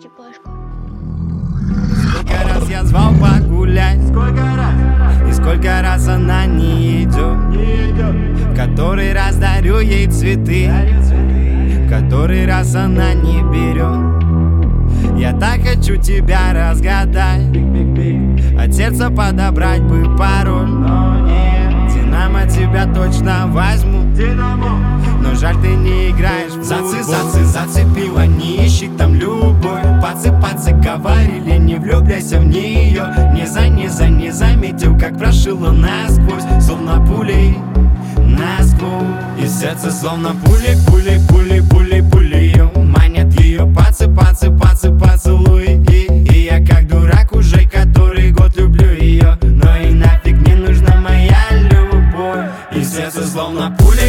Степашка. Сколько раз я звал погулять, и сколько раз она не идет. Который раз дарю ей цветы, который раз она не берет. Я так хочу тебя разгадать, от сердца подобрать бы пароль. Динамо тебя точно возьму, но жаль, ты не играешь в футбол. Зацепила, не ищи там любовь. Пацы говорили, не влюбляйся в нее. Не заметил, как прошила насквозь, словно пулей насквозь. И сердце словно пули ее манят ее пацы поцелуй. И я как дурак уже который год люблю ее, но и нафиг не нужна моя любовь. И сердце словно пули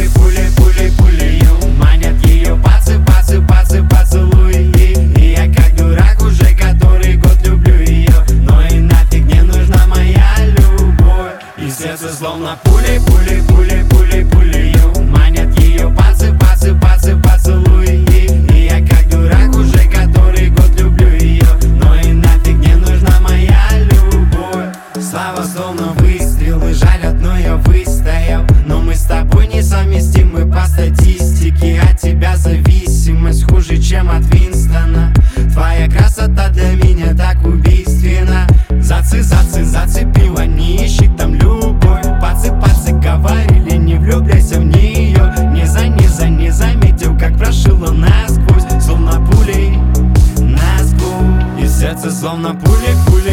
ее манят ее пацы поцелуй. И я как дурак уже который год люблю ее, но и нафиг не нужна моя любовь. И сердце словно пули ее манят ее пацы поцелуй. И я как дурак уже который год люблю ее, но и нафиг не нужна моя любовь. Слава словно выстрелы жалят, но я выстоял. Но мы с тобой несовместимы по статистике. От тебя зависимость хуже, чем от Винстона. Твоя красота для меня так убийственна. Зацепила, не ищи там любовь. Пацы говорили, не влюбляйся в нее. Не заметил, как прошила насквозь, словно пулей насквозь. И сердце словно пули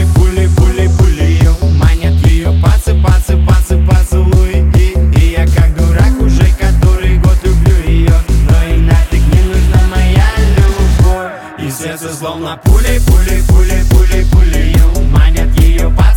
ее манят ее пацы поцелуй. И я как дурак уже который год люблю ее, но и нафиг не нужна моя любовь. И сердце словно пули ее манят ее пацы